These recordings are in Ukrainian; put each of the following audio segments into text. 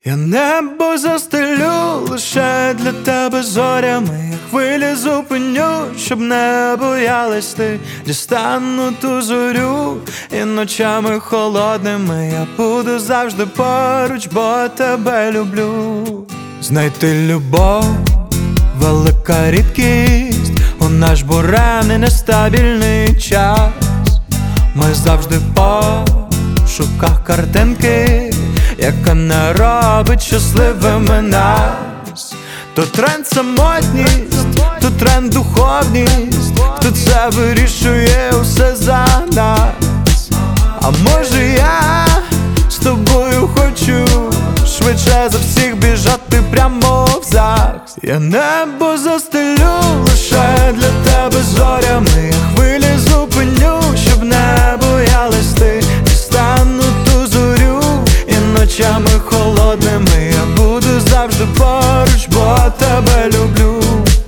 Я небо застелю лише для тебе зорями, я хвилі зупиню, щоб не боялась ти. Дістану ту зорю, і ночами холодними я буду завжди поруч, бо тебе люблю. Знайти любов — велика рідкість у наш буремний нестабільний час. Ми завжди в пошуках картинки, яка не робить щасливими нас. То тренд самотність, то тренд духовність, хто це вирішує усе за нас. А може я з тобою хочу швидше за всіх біжати прямо в захист. Я небо застелю лише для тебе зорями, я хвилі зупиню, щоб не боялась ти. Дістану ту зорю, і ночами холодними я буду завжди поруч, бо тебе люблю.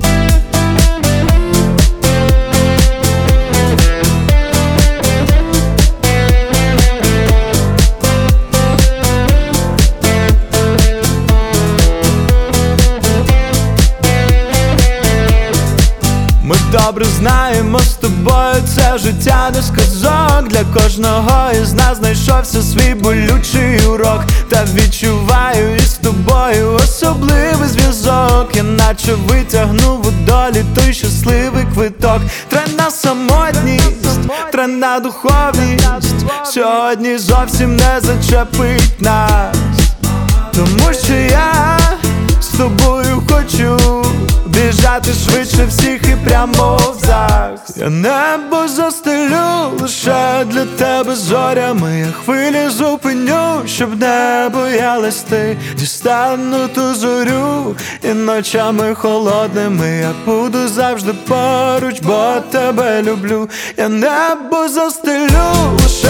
Ми добре знаємо з тобою, це життя не сказок. Для кожного із нас знайшовся свій болючий урок. Та відчуваю із тобою особливий зв'язок. Я наче витягнув у долі той щасливий квиток. Тренд на самотність, тренд на духовність сьогодні зовсім не зачепить нас. Тому що я з тобою хочу біжати швидше всіх і прямо в захист. Я небо застелю лише для тебе зорями, я хвилі зупиню, щоб не боялась ти. Дістану ту зорю, і ночами холодними я буду завжди поруч, бо тебе люблю. Я небо застелю лише